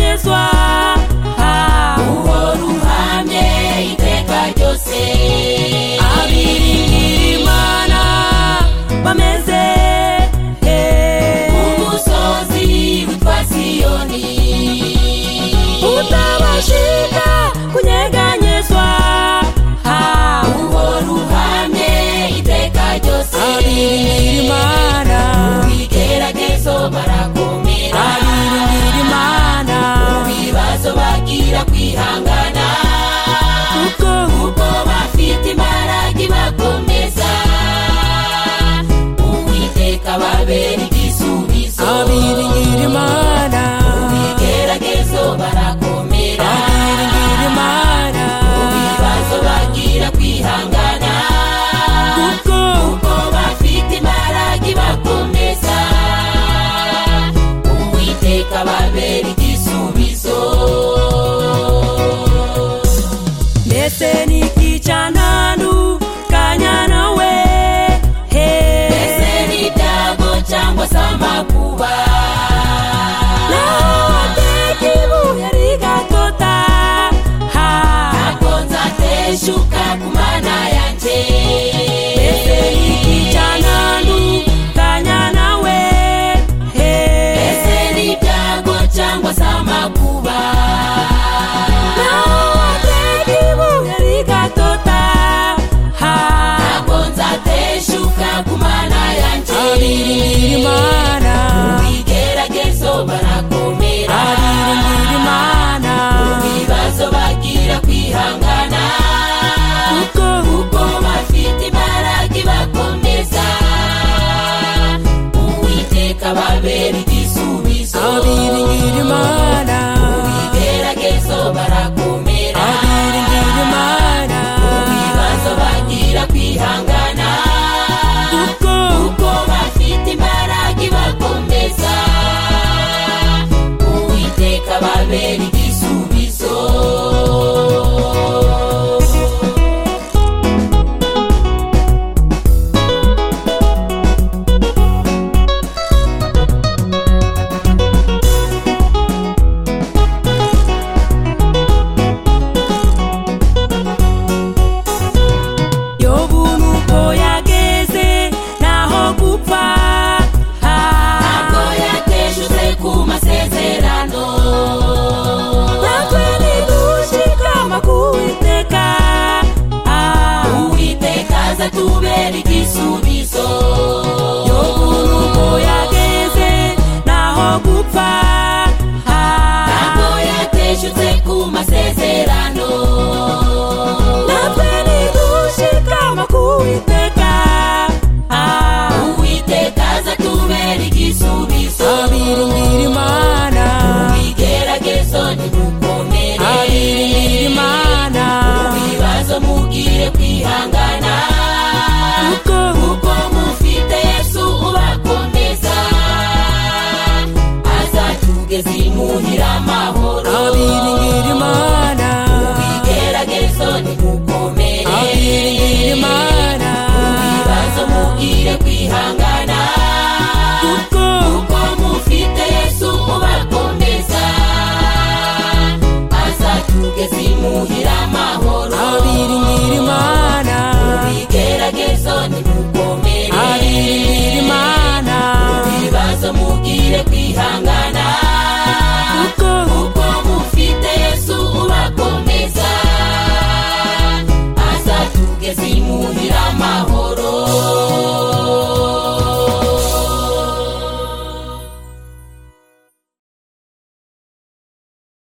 bigeragezwa uhora uhamye iteka ryose. Abiringira Imana bameze umusozi witwa Siyoni utabashika kunyeganyezwa uhora uhamye iteka ryose. Abiringira Imana ubigeragezo barakomera. Abiringira Imana ubibazo bagira kwihangana kuko bafite imbaraga ibakomeza. Uwiteka babera igisubizo. Abiringira Imana ubigeragezo barakomera. Abiringira Imana ubibazo bagira kwihangana kuko bafite imbaraga ibakomeza. Uwiteka babera igisubizo. Mbese niki cyanandukanya nawe? Mbese ni ibyago cyangwa se amakuba? Nawateka ibuye rigatota ntabwo nzateshuka ku Mana yanjye. Mbese niki cyanandukanya nawe? Mbese ni ibyago cyangwa se amakuba? Nawateka ibuye rigatota ntabwo nzateshuka ku Mana yanjye. Abiringira Imana ubigeragezo barakomera. Abiringira Imana ubibazo bagira kwihangana kuko bafite imbaraga ibakomeza. Uwiteka babera igisubizo. Abiringira Imana ubigeragezo barakomera. Abiringira Imana ubibazo bagira kwihangana kuko bafite imbaraga ibakomeza. Uwiteka babera igisubizo. Yobu nuko yageze naho gupfa ntabwo yateshutse ku masezerano. Natwe nidushikama ku Uwiteka Uwiteka azatubera igisubizo. Yobu nuko yageze naho gupfa ntabwo yateshutse ku masezerano. Natwe nidushikama ku Uwiteka Uwiteka azatubera igisubizo. Abiringira Imana ubigeragezo ntimukomere. Abiringira Imana ubibazo mugire kwihangana kuko mufite Yesu ubakomeza. Azatugeza imuhira amahoro. Abiringira Imana ubigeragezo ntimukomere. Abiringira Imana ubibazo mugire kwihangana kuko mufite Yesu ubakomeza. Azatugeza imuhira amahoro. Abiringira Imana ubigeragezo ntimukomere. Abiringira Imana ubibazo mugire kwihangana